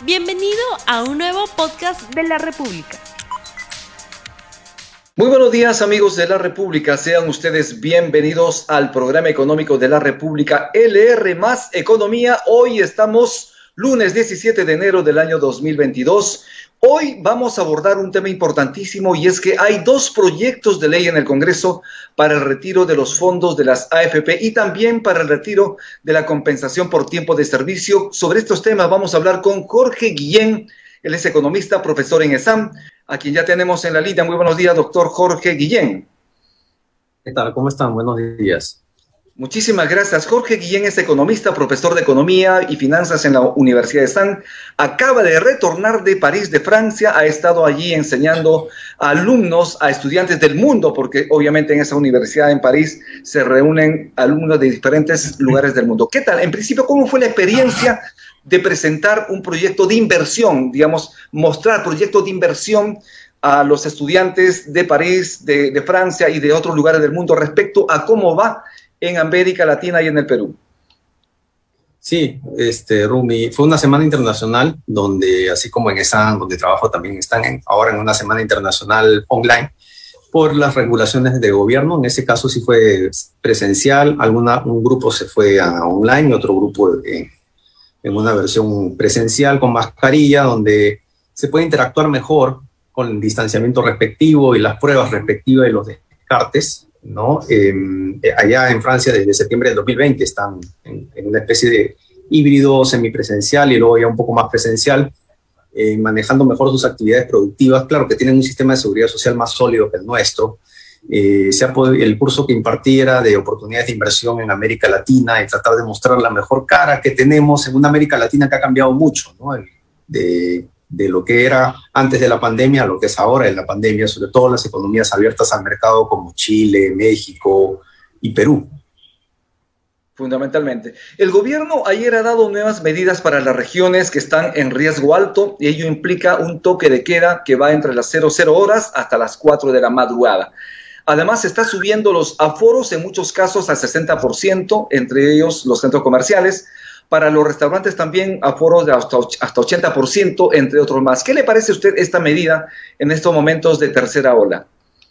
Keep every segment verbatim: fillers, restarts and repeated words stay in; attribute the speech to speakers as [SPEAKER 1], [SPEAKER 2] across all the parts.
[SPEAKER 1] Bienvenido a un nuevo podcast de La República.
[SPEAKER 2] Muy buenos días, amigos de La República. Sean ustedes bienvenidos al programa económico de La República, L R más Economía. Hoy estamos lunes diecisiete de enero del año dos mil veintidós. Hoy vamos a abordar un tema importantísimo y es que hay dos proyectos de ley en el Congreso para el retiro de los fondos de las A F P y también para el retiro de la compensación por tiempo de servicio. Sobre estos temas vamos a hablar con Jorge Guillén. Él es economista, profesor en ESAM, a quien ya tenemos en la línea. Muy buenos días, doctor Jorge Guillén.
[SPEAKER 3] ¿Qué tal? ¿Cómo están? Buenos días.
[SPEAKER 2] Muchísimas gracias. Jorge Guillén es economista, profesor de Economía y Finanzas en la Universidad de ESAM. Acaba de retornar de París, de Francia. Ha estado allí enseñando a alumnos, a estudiantes del mundo, porque obviamente en esa universidad en París se reúnen alumnos de diferentes lugares del mundo. ¿Qué tal? En principio, ¿cómo fue la experiencia de presentar un proyecto de inversión, digamos, mostrar proyectos de inversión a los estudiantes de París, de, de Francia y de otros lugares del mundo respecto a cómo va en América Latina y en el Perú?
[SPEAKER 3] Sí, este, Rumi, fue una semana internacional donde, así como en ESAM, donde trabajo, también están en, ahora en una semana internacional online por las regulaciones de gobierno. En ese caso sí fue presencial, alguna, un grupo se fue a online y otro grupo en, en una versión presencial con mascarilla, donde se puede interactuar mejor con el distanciamiento respectivo y las pruebas respectivas de los descartes, ¿no? Eh, allá en Francia desde septiembre del dos mil veinte están en, en una especie de híbrido semipresencial y luego ya un poco más presencial, eh, manejando mejor sus actividades productivas. Claro que tienen un sistema de seguridad social más sólido que el nuestro. Eh, se ha podido, el curso que impartí era de oportunidades de inversión en América Latina y tratar de mostrar la mejor cara que tenemos en una América Latina que ha cambiado mucho, ¿no? de de lo que era antes de la pandemia a lo que es ahora en la pandemia, sobre todo las economías abiertas al mercado como Chile, México y Perú.
[SPEAKER 2] Fundamentalmente. El gobierno ayer ha dado nuevas medidas para las regiones que están en riesgo alto y ello implica un toque de queda que va entre las cero cero horas hasta las cuatro de la madrugada. Además, se está subiendo los aforos en muchos casos al sesenta por ciento, entre ellos los centros comerciales. Para los restaurantes también aforos de hasta, hasta ochenta por ciento, entre otros más. ¿Qué le parece a usted esta medida en estos momentos de tercera ola?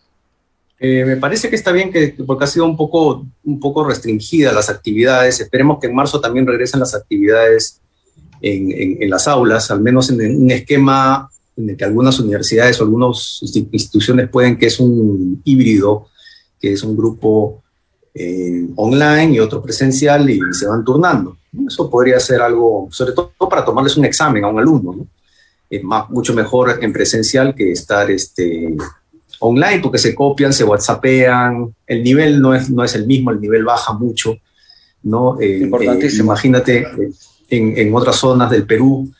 [SPEAKER 3] Eh, me parece que está bien que, porque ha sido un poco, un poco restringida las actividades. Esperemos que en marzo también regresen las actividades en, en, en las aulas, al menos en, en un esquema en el que algunas universidades o algunas instituciones pueden, que es un híbrido, que es un grupo eh, online y otro presencial y se van turnando. Eso podría ser algo, sobre todo para tomarles un examen a un alumno, ¿no? Es más, mucho mejor en presencial que estar este, online, porque se copian, se whatsappean, el nivel no es, no es el mismo, el nivel baja mucho, ¿no? Eh,
[SPEAKER 2] Importantísimo.
[SPEAKER 3] Eh, imagínate eh, en, en otras zonas del Perú,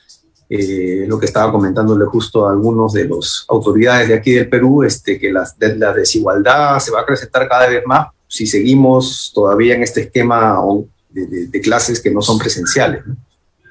[SPEAKER 3] eh, lo que estaba comentándole justo a algunos de las autoridades de aquí del Perú, este, que la, de, la desigualdad se va a acrecentar cada vez más si seguimos todavía en este esquema De, de, de clases que no son presenciales, ¿no?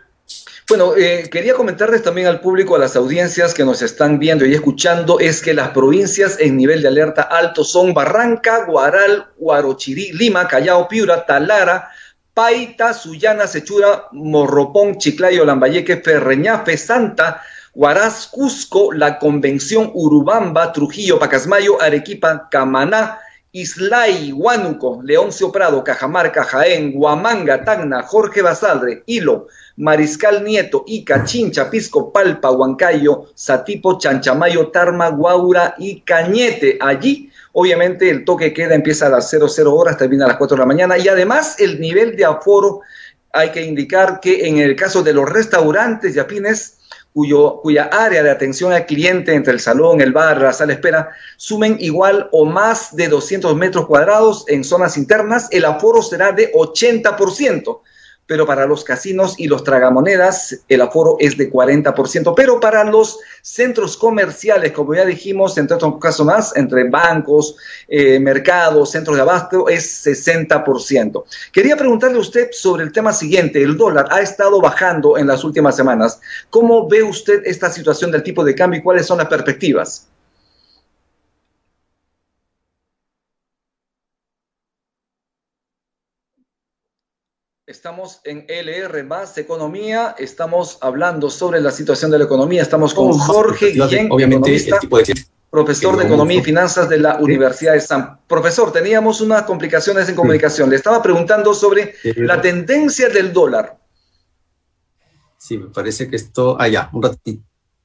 [SPEAKER 2] Bueno, eh, quería comentarles también al público, a las audiencias que nos están viendo y escuchando, es que las provincias en nivel de alerta alto son Barranca, Guaral, Huarochirí, Lima, Callao, Piura, Talara, Paita, Sullana, Sechura, Morropón, Chiclayo, Lambayeque, Ferreñafe, Santa, Huaraz, Cusco, La Convención, Urubamba, Trujillo, Pacasmayo, Arequipa, Camaná, Islay, Huánuco, Leoncio Prado, Cajamarca, Jaén, Huamanga, Tacna, Jorge Basadre, Hilo, Mariscal Nieto, Ica, Chincha, Pisco, Palpa, Huancayo, Satipo, Chanchamayo, Tarma, Guaura y Cañete. Allí, obviamente, el toque de queda empieza a las cero cero horas, termina a las cuatro de la mañana y además el nivel de aforo, hay que indicar que en el caso de los restaurantes y afines, Cuyo, cuya área de atención al cliente entre el salón, el bar, la sala de espera, sumen igual o más de doscientos metros cuadrados en zonas internas, el aforo será de ochenta por ciento. Pero para los casinos y los tragamonedas el aforo es de cuarenta por ciento, pero para los centros comerciales, como ya dijimos, entre otros casos más, entre bancos, eh, mercados, centros de abasto, es sesenta por ciento. Quería preguntarle a usted sobre el tema siguiente. El dólar ha estado bajando en las últimas semanas. ¿Cómo ve usted esta situación del tipo de cambio y cuáles son las perspectivas? Estamos en L R más Economía, estamos hablando sobre la situación de la economía, estamos con Jorge Guillén,
[SPEAKER 3] obviamente, el tipo de...
[SPEAKER 2] profesor de Economía y Finanzas de la ¿Sí? Universidad de San. Profesor, teníamos unas complicaciones en comunicación. Sí. Le estaba preguntando sobre sí, la tendencia del dólar.
[SPEAKER 3] Sí, me parece que esto... Ah, ya, un ratito.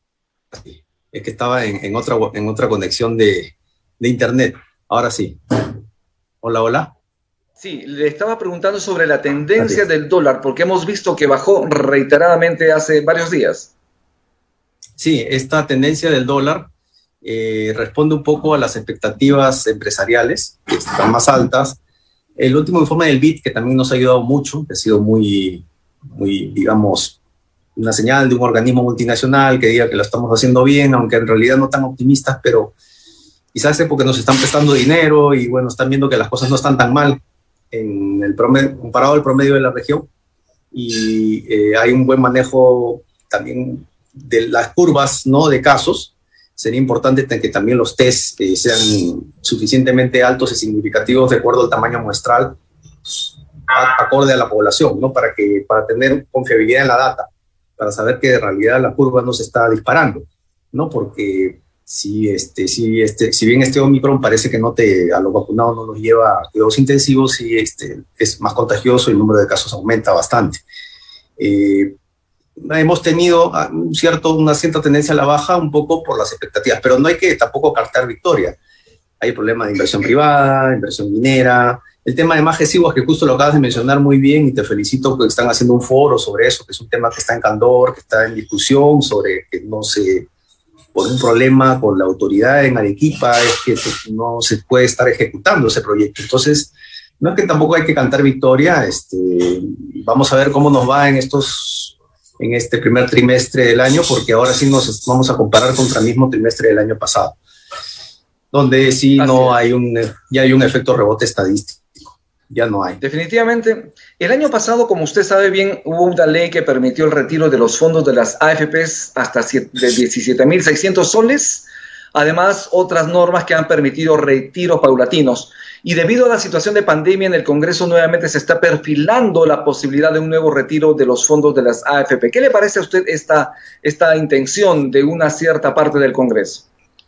[SPEAKER 3] Es que estaba en, en, otra, en otra conexión de, de internet. Ahora sí. Hola, hola.
[SPEAKER 2] Sí, le estaba preguntando sobre la tendencia del dólar, porque hemos visto que bajó reiteradamente hace varios días.
[SPEAKER 3] Sí, esta tendencia del dólar eh, responde un poco a las expectativas empresariales, que están más altas. El último informe del B I D, que también nos ha ayudado mucho, que ha sido muy, muy, digamos, una señal de un organismo multinacional que diga que lo estamos haciendo bien, aunque en realidad no tan optimistas, pero quizás es porque nos están prestando dinero y bueno, están viendo que las cosas no están tan mal en el promedio, comparado al promedio de la región, y eh, hay un buen manejo también de las curvas, ¿no?, de casos. Sería importante que también los test eh, sean suficientemente altos y significativos de acuerdo al tamaño muestral, a, acorde a la población, ¿no?, para, que, para tener confiabilidad en la data, para saber que en realidad la curva no se está disparando, ¿no?, porque Si, este, si, este, si bien este Omicron parece que no te, a los vacunados no los lleva a cuidados intensivos, sí, este, es más contagioso y el número de casos aumenta bastante. Eh, hemos tenido un cierto, una cierta tendencia a la baja un poco por las expectativas, pero no hay que tampoco cartar victoria. Hay problemas de inversión privada, inversión minera, el tema de Majesivos, que justo lo acabas de mencionar muy bien y te felicito que están haciendo un foro sobre eso, que es un tema que está en candor, que está en discusión, sobre que no se... por un problema con la autoridad en Arequipa, es que no se puede estar ejecutando ese proyecto. Entonces, no es que tampoco hay que cantar victoria, este, vamos a ver cómo nos va en, estos, en este primer trimestre del año, porque ahora sí nos vamos a comparar contra el mismo trimestre del año pasado, donde sí no hay un, ya hay un efecto rebote estadístico. Ya no hay.
[SPEAKER 2] Definitivamente. El año pasado, como usted sabe bien, hubo una ley que permitió el retiro de los fondos de las A F Pes hasta de diecisiete mil seiscientos soles. Además, otras normas que han permitido retiros paulatinos. Y debido a la situación de pandemia en el Congreso, nuevamente se está perfilando la posibilidad de un nuevo retiro de los fondos de las A F Pe. ¿Qué le parece a usted esta, esta intención de una cierta parte del Congreso?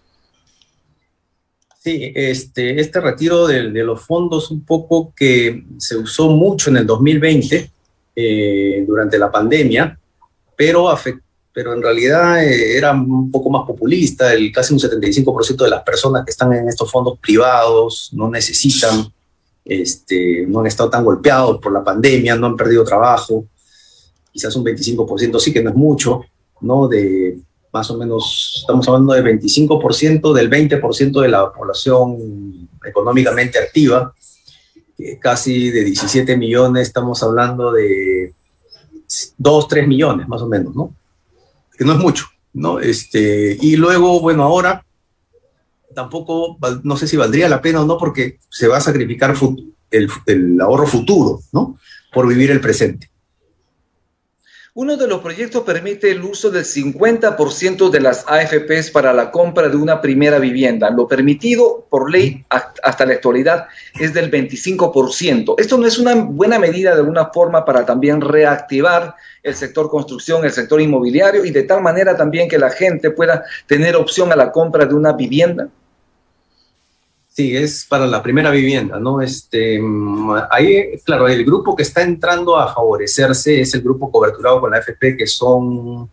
[SPEAKER 3] Sí, este, este retiro de, de los fondos un poco que se usó mucho en el dos mil veinte, eh, durante la pandemia, pero, afect, pero en realidad eh, era un poco más populista. El, casi un setenta y cinco por ciento de las personas que están en estos fondos privados no necesitan, este, no han estado tan golpeados por la pandemia, no han perdido trabajo. Quizás un veinticinco por ciento sí, que no es mucho, ¿no? De más o menos, estamos hablando de veinticinco por ciento del veinte por ciento de la población económicamente activa, eh, casi de diecisiete millones, estamos hablando de dos, tres millones más o menos, ¿no? Que no es mucho, ¿no? Este, y luego, bueno, ahora tampoco, no sé si valdría la pena o no, porque se va a sacrificar el, el ahorro futuro, ¿no?, por vivir el presente.
[SPEAKER 2] Uno de los proyectos permite el uso del cincuenta por ciento de las A F Pes para la compra de una primera vivienda. Lo permitido por ley hasta la actualidad es del veinticinco por ciento. ¿Esto no es una buena medida de alguna forma para también reactivar el sector construcción, el sector inmobiliario, y de tal manera también que la gente pueda tener opción a la compra de una vivienda?
[SPEAKER 3] Sí, es para la primera vivienda, ¿no? Este, ahí, claro, el grupo que está entrando a favorecerse es el grupo coberturado con la A F Pe, que son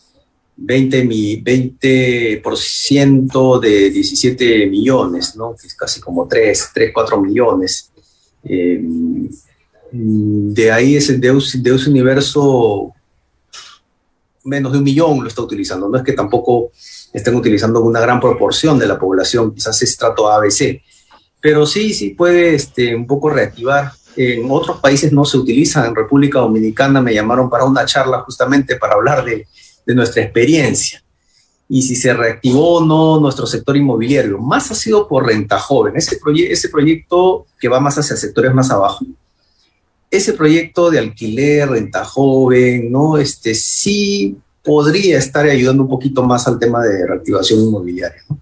[SPEAKER 3] veinte por ciento de diecisiete millones, ¿no? Que es casi como tres, cuatro millones. Eh, de ahí es el Deus, Deus Universo, menos de un millón lo está utilizando. No es que tampoco estén utilizando una gran proporción de la población, quizás es trato A B C, pero sí, sí puede este, un poco reactivar. En otros países no se utiliza. En República Dominicana me llamaron para una charla justamente para hablar de, de nuestra experiencia y si se reactivó o no nuestro sector inmobiliario. Más ha sido por renta joven, ese, proye ese proyecto que va más hacia sectores más abajo. Ese proyecto de alquiler, renta joven, ¿no? Este, sí podría estar ayudando un poquito más al tema de reactivación inmobiliaria, ¿no?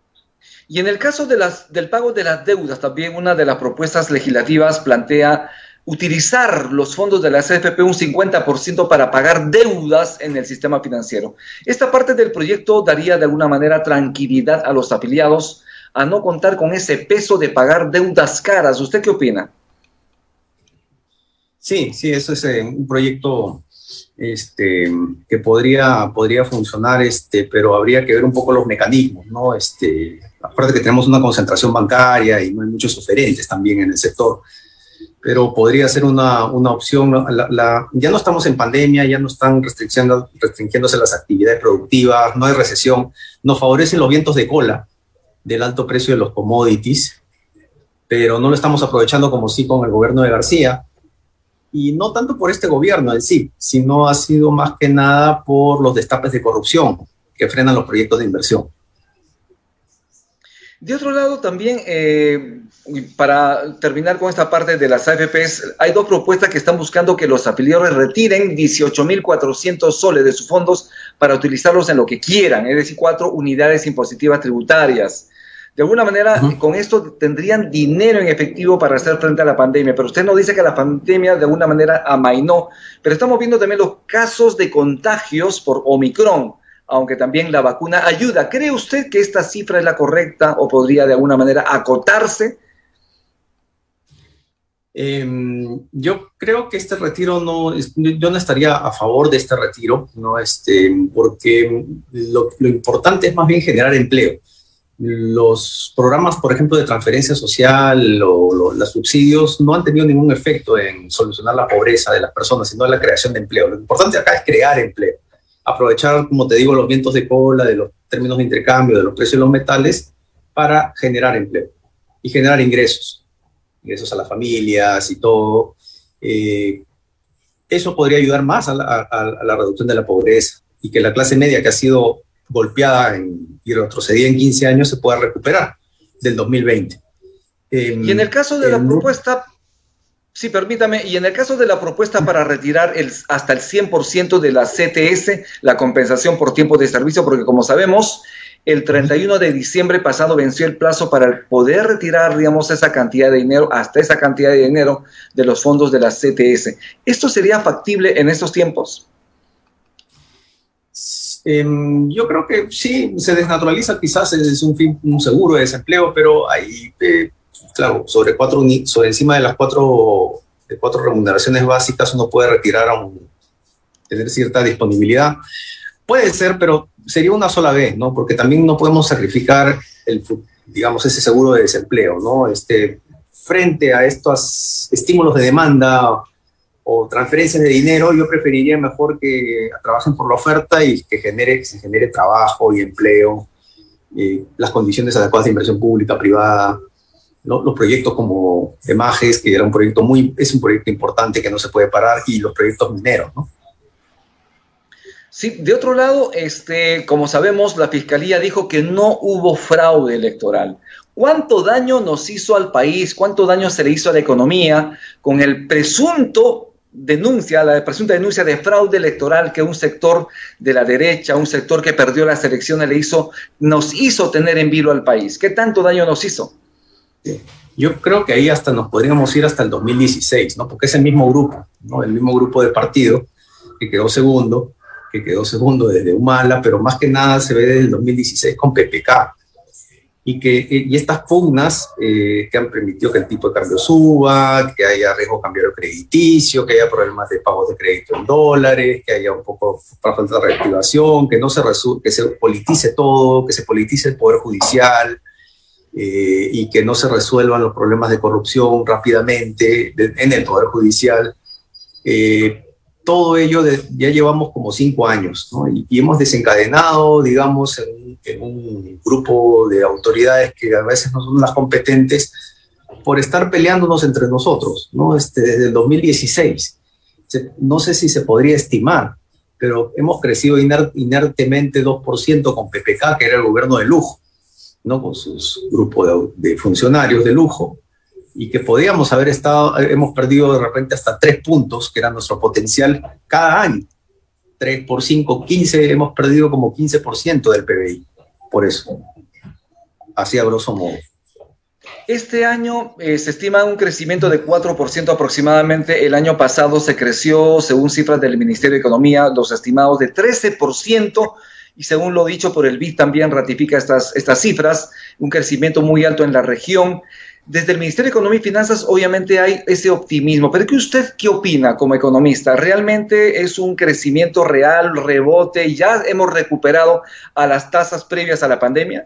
[SPEAKER 2] Y en el caso de las, del pago de las deudas, también una de las propuestas legislativas plantea utilizar los fondos de la C F P un cincuenta por ciento para pagar deudas en el sistema financiero. Esta parte del proyecto daría de alguna manera tranquilidad a los afiliados a no contar con ese peso de pagar deudas caras. ¿Usted qué opina?
[SPEAKER 3] Sí, sí, eso es eh, un proyecto este, que podría, podría funcionar, este, pero habría que ver un poco los mecanismos, ¿no? Este, aparte que tenemos una concentración bancaria y no hay muchos oferentes también en el sector, pero podría ser una, una opción. La, la, ya no estamos en pandemia, ya no están restringiendo, restringiéndose las actividades productivas, no hay recesión, nos favorecen los vientos de cola del alto precio de los commodities, pero no lo estamos aprovechando como sí con el gobierno de García, y no tanto por este gobierno en sí, sino ha sido más que nada por los destapes de corrupción que frenan los proyectos de inversión.
[SPEAKER 2] De otro lado, también, eh, para terminar con esta parte de las A F Pes, hay dos propuestas que están buscando que los afiliados retiren dieciocho mil cuatrocientos soles de sus fondos para utilizarlos en lo que quieran, es decir, cuatro unidades impositivas tributarias. De alguna manera, uh-huh. con esto tendrían dinero en efectivo para hacer frente a la pandemia, pero usted nos dice que la pandemia de alguna manera amainó, pero estamos viendo también los casos de contagios por Omicron, aunque también la vacuna ayuda. ¿Cree usted que esta cifra es la correcta o podría de alguna manera acotarse?
[SPEAKER 3] Eh, yo creo que este retiro no, yo no estaría a favor de este retiro, ¿no? Este, porque lo, lo importante es más bien generar empleo. Los programas, por ejemplo, de transferencia social o lo, los subsidios no han tenido ningún efecto en solucionar la pobreza de las personas, sino en la creación de empleo. Lo importante acá es crear empleo, aprovechar, como te digo, los vientos de cola, de los términos de intercambio, de los precios de los metales, para generar empleo y generar ingresos, ingresos a las familias y todo. Eh, eso podría ayudar más a la, a, a la reducción de la pobreza y que la clase media, que ha sido golpeada en, y retrocedida en quince años, se pueda recuperar del dos mil veinte. Eh,
[SPEAKER 2] y en el caso de la propuesta, sí, permítame, y en el caso de la propuesta para retirar el, hasta el cien por ciento de la C T S, la compensación por tiempo de servicio, porque como sabemos, el treinta y uno de diciembre pasado venció el plazo para poder retirar, digamos, esa cantidad de dinero, hasta esa cantidad de dinero de los fondos de la C T S. ¿Esto sería factible en estos tiempos?
[SPEAKER 3] Eh, yo creo que sí, se desnaturaliza, quizás es un, fin, un seguro de desempleo, pero ahí, eh, claro, sobre, cuatro, sobre encima de las cuatro, de cuatro remuneraciones básicas uno puede retirar, a un, tener cierta disponibilidad. Puede ser, pero sería una sola vez, ¿no? Porque también no podemos sacrificar, el, digamos, ese seguro de desempleo, ¿no? Este, frente a estos estímulos de demanda o transferencias de dinero, yo preferiría mejor que trabajen por la oferta y que, genere, que se genere trabajo y empleo, eh, las condiciones adecuadas de inversión pública, privada, ¿no? Los proyectos como EMAGES, que era un proyecto muy, es un proyecto importante que no se puede parar, y los proyectos mineros, ¿no?
[SPEAKER 2] Sí, de otro lado, este, como sabemos, la Fiscalía dijo que no hubo fraude electoral. ¿Cuánto daño nos hizo al país? ¿Cuánto daño se le hizo a la economía con el presunto denuncia, la presunta denuncia de fraude electoral que un sector de la derecha, un sector que perdió las elecciones, le hizo, nos hizo tener en vilo al país? ¿Qué tanto daño nos hizo?
[SPEAKER 3] Sí. Yo creo que ahí hasta nos podríamos ir hasta el dos mil dieciséis, ¿no? Porque es el mismo grupo, ¿no? El mismo grupo de partido que quedó segundo, que quedó segundo desde Humala, pero más que nada se ve desde el dos mil dieciséis con P P K. Y, que, y estas pugnas eh, que han permitido que el tipo de cambio suba, que haya riesgo cambiario crediticio, que haya problemas de pagos de crédito en dólares, que haya un poco falta de reactivación, que no se, que se politice todo, que se politice el Poder Judicial, eh, y que no se resuelvan los problemas de corrupción rápidamente de, en el Poder Judicial. Eh, todo ello de, ya llevamos como cinco años, ¿no? Y, y hemos desencadenado, digamos, en, en un grupo de autoridades que a veces no son las competentes por estar peleándonos entre nosotros, ¿no? Este, desde el dos mil dieciséis. Se, no sé si se podría estimar, pero hemos crecido iner, inertemente dos por ciento con P P K, que era el gobierno de lujo, ¿no? Con sus grupos de, de funcionarios de lujo, y que podíamos haber estado, hemos perdido de repente hasta tres puntos, que era nuestro potencial cada año. tres por cinco, quince, hemos perdido como quince por ciento del P B I, por eso. Así a grosso modo.
[SPEAKER 2] Este año eh, se estima un crecimiento de cuatro por ciento aproximadamente. El año pasado se creció, según cifras del Ministerio de Economía, los estimados de trece por ciento. Y según lo dicho por el B I D también ratifica estas, estas cifras, un crecimiento muy alto en la región. Desde el Ministerio de Economía y Finanzas obviamente hay ese optimismo, pero ¿qué usted qué opina como economista? ¿Realmente es un crecimiento real, rebote? ¿Ya hemos recuperado a las tasas previas a la pandemia?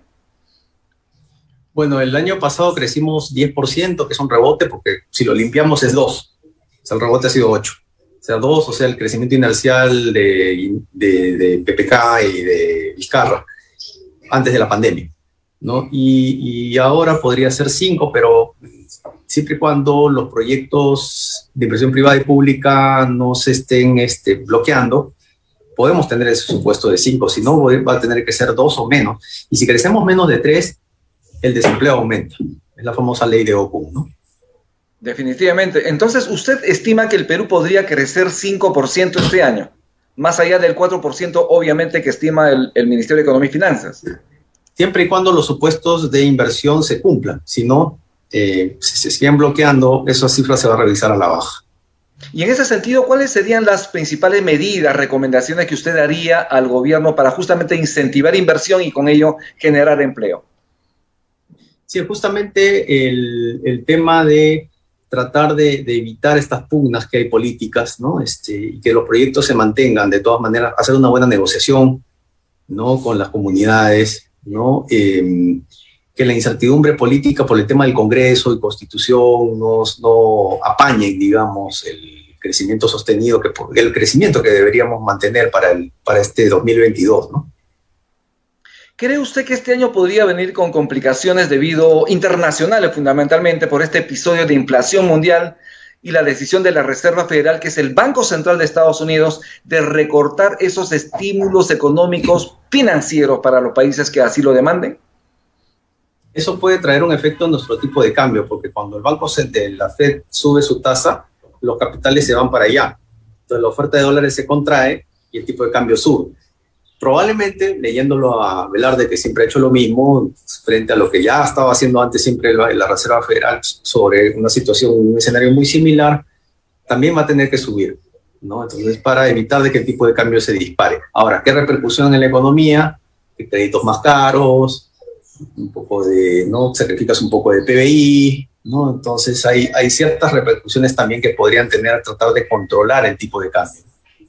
[SPEAKER 3] Bueno, el año pasado crecimos diez por ciento, que es un rebote, porque si lo limpiamos es dos. O sea, el rebote ha sido ocho. O sea, dos, o sea, el crecimiento inercial de, de, de P P K y de Vizcarra antes de la pandemia, ¿no? Y, y ahora podría ser cinco, pero siempre y cuando los proyectos de inversión privada y pública no se estén este, bloqueando, podemos tener ese supuesto de cinco. Si no, va a tener que ser dos o menos. Y si crecemos menos de tres, el desempleo aumenta. Es la famosa ley de Ocon, ¿no?
[SPEAKER 2] Definitivamente. Entonces, ¿usted estima que el Perú podría crecer cinco por ciento este año? Más allá del cuatro por ciento, obviamente, que estima el, el Ministerio de Economía y Finanzas.
[SPEAKER 3] Siempre y cuando los supuestos de inversión se cumplan. Si no, eh, si se siguen bloqueando, esa cifra se va a revisar a la baja.
[SPEAKER 2] Y en ese sentido, ¿cuáles serían las principales medidas, recomendaciones que usted daría al gobierno para justamente incentivar inversión y con ello generar empleo?
[SPEAKER 3] Sí, justamente el, el tema de tratar de, de evitar estas pugnas que hay políticas, ¿no? Este, y que los proyectos se mantengan, de todas maneras, hacer una buena negociación, ¿no? Con las comunidades, ¿no? Eh, que la incertidumbre política por el tema del Congreso y Constitución no, no apañen, digamos, el crecimiento sostenido, que, el crecimiento que deberíamos mantener para, el, para este dos mil veintidós, ¿no?
[SPEAKER 2] ¿Cree usted que este año podría venir con complicaciones debido internacionales, fundamentalmente por este episodio de inflación mundial y la decisión de la Reserva Federal, que es el Banco Central de Estados Unidos, de recortar esos estímulos económicos financieros para los países que así lo demanden?
[SPEAKER 3] Eso puede traer un efecto en nuestro tipo de cambio, porque cuando el Banco Central, la Fed, sube su tasa, los capitales se van para allá. Entonces la oferta de dólares se contrae y el tipo de cambio sube. Probablemente, leyéndolo a Velarde, que siempre ha hecho lo mismo, frente a lo que ya estaba haciendo antes siempre la, la Reserva Federal sobre una situación, un escenario muy similar, también va a tener que subir, ¿no? Entonces, para evitar de que el tipo de cambio se dispare. Ahora, ¿qué repercusión en la economía? Créditos más caros, un poco de, ¿no? Sacrificas un poco de P B I, ¿no? Entonces, hay, hay ciertas repercusiones también que podrían tener a tratar de controlar el tipo de cambio.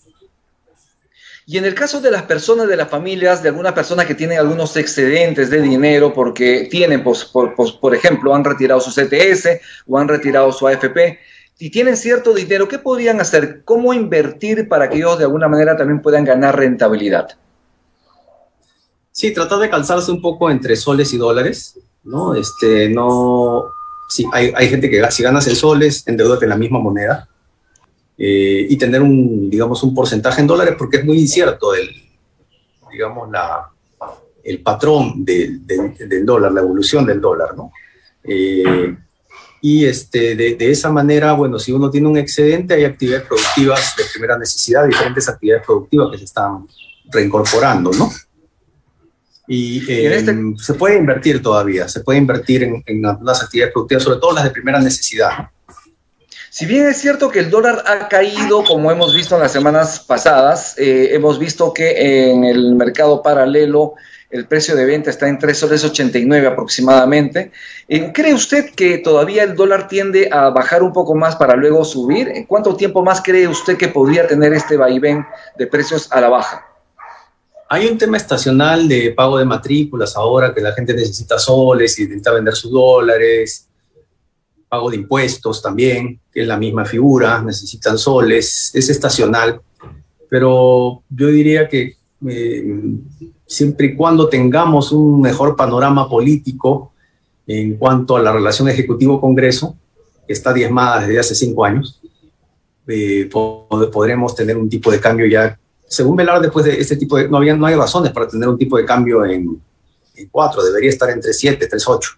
[SPEAKER 2] Y en el caso de las personas, de las familias, de algunas personas que tienen algunos excedentes de dinero porque tienen, pues, por, por, por ejemplo, han retirado su C T S o han retirado su A F P y tienen cierto dinero, ¿qué podrían hacer? ¿Cómo invertir para que ellos de alguna manera también puedan ganar rentabilidad?
[SPEAKER 3] Sí, tratar de calzarse un poco entre soles y dólares, ¿no? Este, no, sí, hay, hay gente que si ganas en soles, endeudate en la misma moneda. Eh, y tener un, digamos, un porcentaje en dólares, porque es muy incierto el, digamos, la, el patrón del, del, del dólar, la evolución del dólar, ¿no? Eh, y este, de, de esa manera, bueno, si uno tiene un excedente, hay actividades productivas de primera necesidad, diferentes actividades productivas que se están reincorporando, ¿no? Y eh, este... se puede invertir todavía, se puede invertir en, en las actividades productivas, sobre todo las de primera necesidad.
[SPEAKER 2] Si bien es cierto que el dólar ha caído, como hemos visto en las semanas pasadas, eh, hemos visto que en el mercado paralelo el precio de venta está en tres soles ochenta y nueve aproximadamente. Eh, ¿Cree usted que todavía el dólar tiende a bajar un poco más para luego subir? ¿En cuánto tiempo más cree usted que podría tener este vaivén de precios a la baja?
[SPEAKER 3] Hay un tema estacional de pago de matrículas ahora, que la gente necesita soles y necesita vender sus dólares. Pago de impuestos también, que es la misma figura, necesitan soles, es estacional, pero yo diría que eh, siempre y cuando tengamos un mejor panorama político en cuanto a la relación Ejecutivo-Congreso, que está diezmada desde hace cinco años, eh, podremos tener un tipo de cambio ya, según Velar, después de este tipo de, no, había, no hay razones para tener un tipo de cambio en, en cuatro, debería estar entre siete, tres, ocho.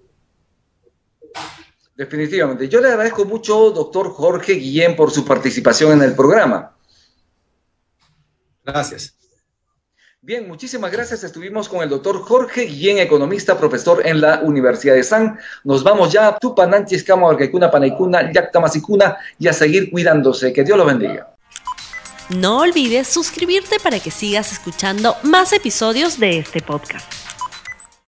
[SPEAKER 2] Definitivamente. Yo le agradezco mucho, doctor Jorge Guillén, por su participación en el programa.
[SPEAKER 3] Gracias.
[SPEAKER 2] Bien, muchísimas gracias. Estuvimos con el doctor Jorge Guillén, economista, profesor en la Universidad de San. Nos vamos ya. Tupananchis, Kama, Orgaikuna, Panaikuna, Yactamasicuna, y a seguir cuidándose. Que Dios los bendiga.
[SPEAKER 1] No olvides suscribirte para que sigas escuchando más episodios de este podcast.